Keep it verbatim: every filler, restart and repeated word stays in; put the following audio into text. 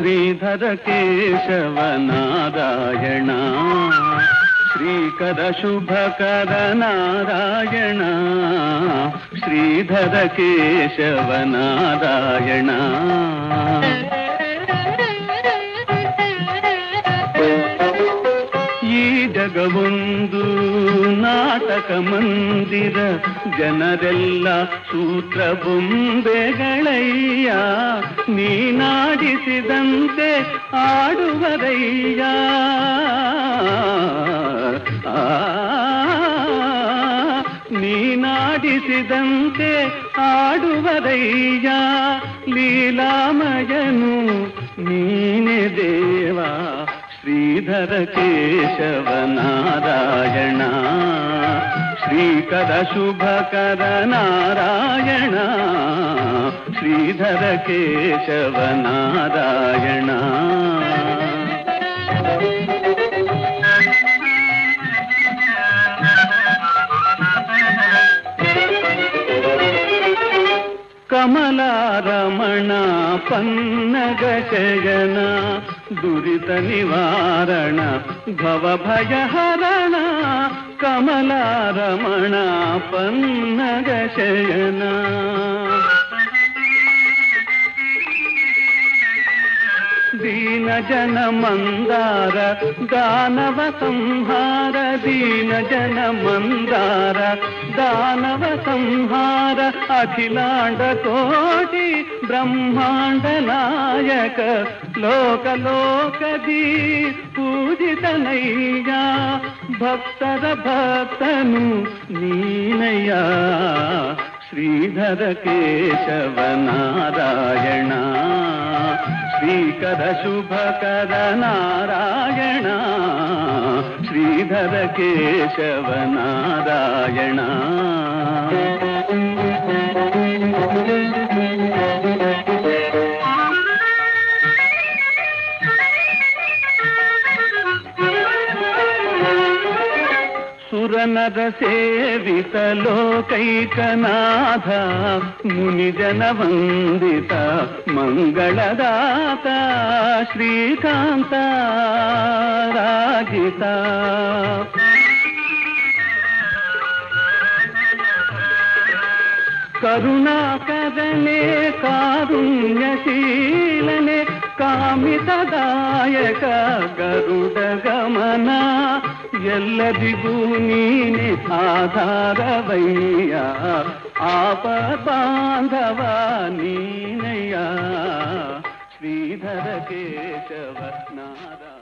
శ్రీధర కేశవ నారాయణ, శ్రీకర శుభకర నారాయణ, శ్రీధర కేశవ నారాయణ. ಈ ಜಗವೊಂದು ನಾಟಕ ಮಂದಿರ, ಜನರೆಲ್ಲ ಸೂತ್ರ ಬೊಂಬೆಗಳಯ್ಯ, ನೀನಾಡಿಸಿದಂತೆ ಆಡುವರಯ್ಯ. ಆ ನೀನಾಡಿಸಿದಂತೆ ಆಡುವರಯ್ಯ, ಲೀಲಾಮಯನು ನೀನೆ ದೇವಾ. ಶ್ರೀಧರ ಕೇಶವ ನಾರಾಯಣ, ಶ್ರೀಕರ ಶುಭಕರ ನಾರಾಯಣ, ಶ್ರೀಧರ ಕೇಶವ ನಾರಾಯಣ. కమలారమణ పన్నగ శయన, దురిత నివారణ భవభయహరణ. కమలారమణ పన్నగ శయన, దీన జన మందార దానవ సంహార, దీన జన మందార దానవ సంహార, అఖిలాండ కోటి బ్రహ్మాండ నాయక, లోకలోకదీ పూజితనయ్యా. భక్తర భక్తను నీనయ్యా, శ్రీధర కేశవ నారాయణ, శ్రీకర శుభకర నారాయణ, శ్రీధర కేశవ నారాయణ. సురనర సేవిత లోకైకనాథ, మునిజన వందిత మంగళదాత, శ్రీకాంత రాజిత. కరుణాకరనే కారుణ్యశీలనే, కామితదాయక గరుడ గమన, ఎల్లదిಗೂ నీనే ఆధారవయ్యా. ఆపద్బాంధవ నీనయ్యా, శ్రీధర కేశవ నారాయణ.